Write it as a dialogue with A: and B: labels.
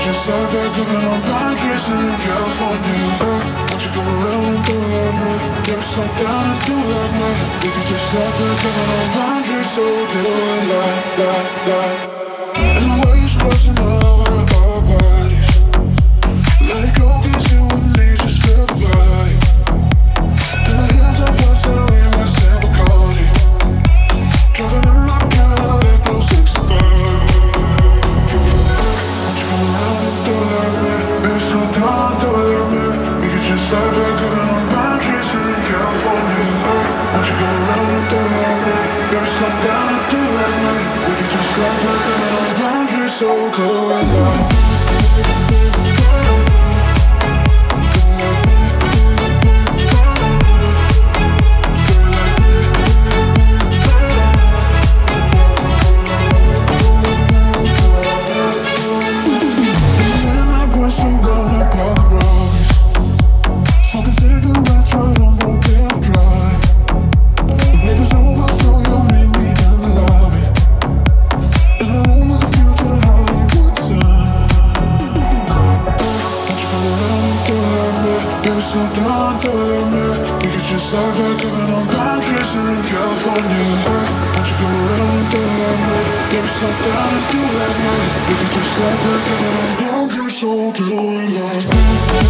A: just out there living on Pine Trees in California. Won't you come around and do like me? Never slow down and do like me. We could just out there living on Pine Trees, so do it like. And the waves crossing all our bodies. Let it go, 'cause you and me just feel the vibe. To the hills of Vassali and San Bacardi. Driving in my Cadillac, roll 65. Won't you come around and do it like me? Baby, slow down, do it like me. We could just start back living on Pine Trees in California. Won't you come around and do it like me? Baby, slow down and do it like me. We could just start back living on Pine Trees, so do it like. So don't do it, man. We could just start back living on Pine Trees in California. Won't you come around and do it like me? Baby, slow down and do it like me. We could just start back living on Pine Trees, so do it like me.